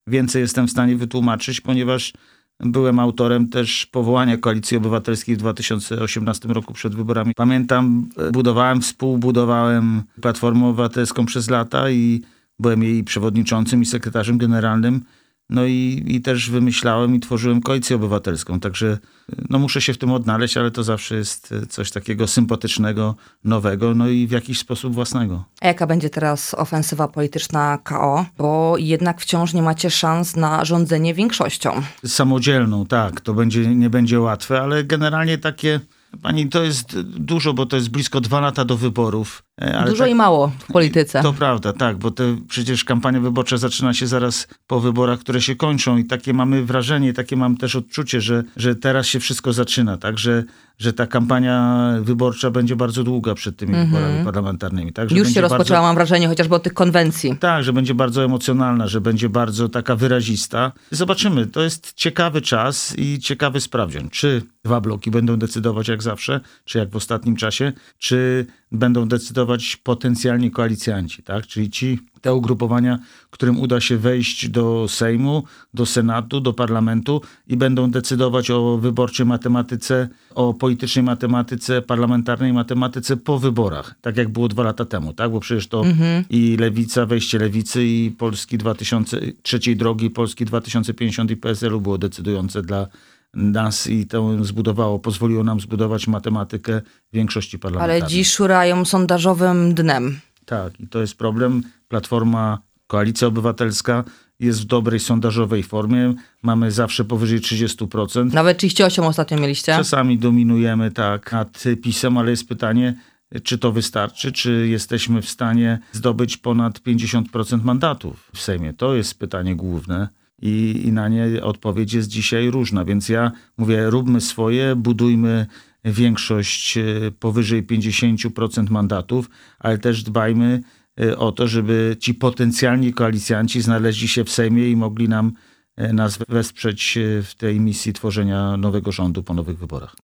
więcej jestem w stanie wytłumaczyć, ponieważ byłem autorem też powołania Koalicji Obywatelskiej w 2018 roku przed wyborami. Pamiętam, współbudowałem Platformę Obywatelską przez lata i byłem jej przewodniczącym i sekretarzem generalnym. No i też wymyślałem i tworzyłem Koalicję Obywatelską. Także muszę się w tym odnaleźć, ale to zawsze jest coś takiego sympatycznego, nowego, no i w jakiś sposób własnego. A jaka będzie teraz ofensywa polityczna KO? Bo jednak wciąż nie macie szans na rządzenie większością. Samodzielną, tak. To nie będzie łatwe, ale generalnie takie... Pani, to jest dużo, bo to jest blisko 2 lata do wyborów. Ale dużo i mało w polityce. To prawda, tak, bo przecież kampania wyborcza zaczyna się zaraz po wyborach, które się kończą i takie mamy wrażenie, takie mam też odczucie, że teraz się wszystko zaczyna, tak, że ta kampania wyborcza będzie bardzo długa przed tymi wyborami parlamentarnymi. Tak, już się rozpoczęła, mam wrażenie, chociażby od tych konwencji. Tak, że będzie bardzo emocjonalna, że będzie bardzo taka wyrazista. Zobaczymy, to jest ciekawy czas i ciekawy sprawdzian. Czy 2 bloki będą decydować jak zawsze, czy jak w ostatnim czasie, czy będą decydować potencjalni koalicjanci, tak? Czyli te ugrupowania, którym uda się wejść do Sejmu, do Senatu, do Parlamentu i będą decydować o wyborczej matematyce, o politycznej matematyce, parlamentarnej matematyce po wyborach, tak jak było 2 lata temu, tak? Bo przecież to i Lewica, wejście Lewicy i Polski trzeciej drogi, Polski 2050 i PSL-u było decydujące dla nas i to pozwoliło nam zbudować matematykę większości parlamentarnej. Ale dziś szurają sondażowym dnem. Tak, i to jest problem. Platforma, Koalicja Obywatelska jest w dobrej sondażowej formie. Mamy zawsze powyżej 30%. Nawet 38 ostatnio mieliście. Czasami dominujemy tak nad PiS-em, ale jest pytanie, czy to wystarczy, czy jesteśmy w stanie zdobyć ponad 50% mandatów w Sejmie. To jest pytanie główne. I na nie odpowiedź jest dzisiaj różna. Więc ja mówię, róbmy swoje, budujmy większość powyżej 50% mandatów, ale też dbajmy o to, żeby ci potencjalni koalicjanci znaleźli się w Sejmie i mogli nas wesprzeć w tej misji tworzenia nowego rządu po nowych wyborach.